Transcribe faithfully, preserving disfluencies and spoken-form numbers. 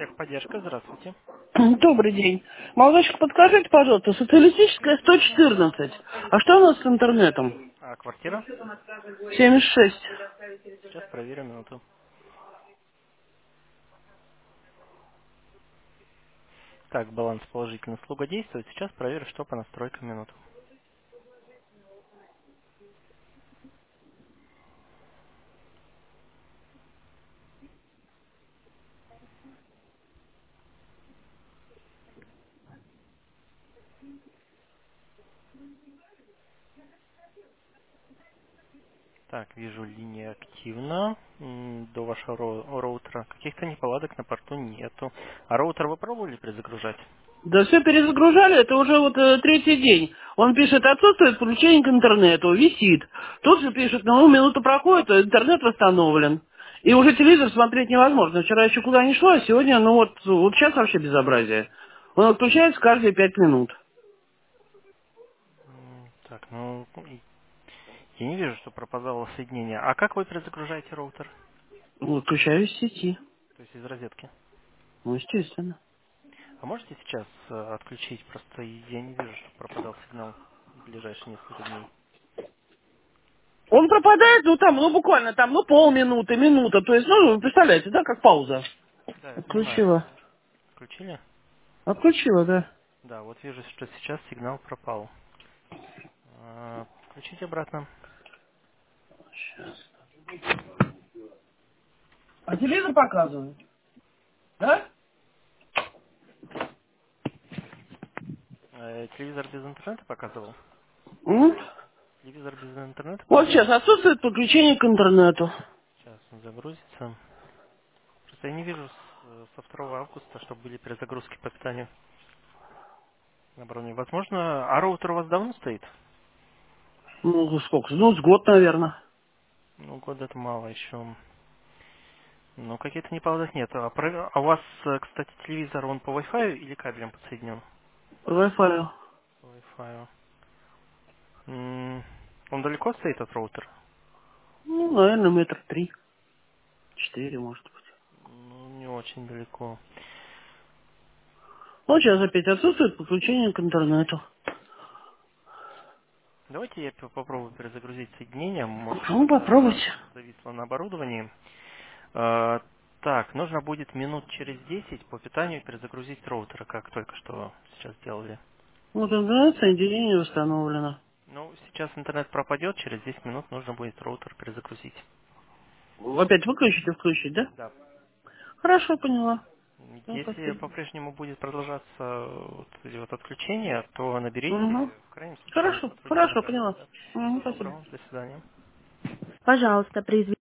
Техподдержка, здравствуйте. Добрый день. Молодочка, подскажите, пожалуйста, социалистическая сто четырнадцать. А что у нас с интернетом? А квартира? семьдесят шесть. Сейчас проверим минуту. Так, баланс положительный, услуга действует. Сейчас проверю, что по настройкам минуту. Так, вижу, линия активна. М, До вашего ро- роутера. Каких-то неполадок на порту нету. А роутер вы пробовали перезагружать? Да все перезагружали, это уже вот э, третий день. Он пишет, отсутствует подключение к интернету, висит. Тут же пишет, ну, минута проходит, а интернет восстановлен. И уже телевизор смотреть невозможно. Вчера еще куда не шло, а сегодня, ну вот, вот сейчас вообще безобразие. Он отключается каждые пять минут. М, Так, ну, и- я не вижу, что пропадало соединение. А как вы перезагружаете роутер? Ну, отключаю из сети. То есть из розетки? Ну, естественно. А можете сейчас э, отключить? Просто я не вижу, что пропадал сигнал в ближайшие несколько дней. Он пропадает, ну там, ну буквально там, ну полминуты, минута. То есть, ну, вы представляете, да, как пауза. Да, я понимаю. Отключила. Включили? Отключила, да. Да, вот вижу, что сейчас сигнал пропал. А, Включите обратно. А телевизор показывает, да? Э, Телевизор без интернета показывал? М? Телевизор без интернета Вот сейчас показывал? отсутствует подключение к интернету. Сейчас он загрузится. Просто я не вижу с- со второго августа, чтобы были перезагрузки по питанию на броне. Возможно, а роутер у вас давно стоит? Ну, сколько? Ну, с год, наверное. Ну, года это мало еще. Ну, какие-то неполадок нет. А, про- а у вас, э, кстати, телевизор, он по Wi-Fi или кабелем подсоединен? По Wi-Fi. По Wi-Fi. М, Он далеко стоит от роутера? Ну, наверное, метр три. Четыре, может быть. Ну, не очень далеко. Вот сейчас опять отсутствует подключение к интернету. Давайте я п- попробую перезагрузить соединение. Может, Ну, что-то попробуйте. зависло на оборудовании. Э, Так, нужно будет минут через десять по питанию перезагрузить роутера, как только что сейчас сделали. Вот интернет соединение установлено. Ну, сейчас интернет пропадет, через десять минут нужно будет роутер перезагрузить. Опять выключить и включить, да? Да. Хорошо, поняла. Ну, Если спасибо. по-прежнему будет продолжаться вот эти вот отключения, то Угу. наберите, в крайнем случае мы Хорошо, сотрудники хорошо, наберем. поняла. Да. Угу, Всего спасибо. доброго, до свидания. Пожалуйста, произведите.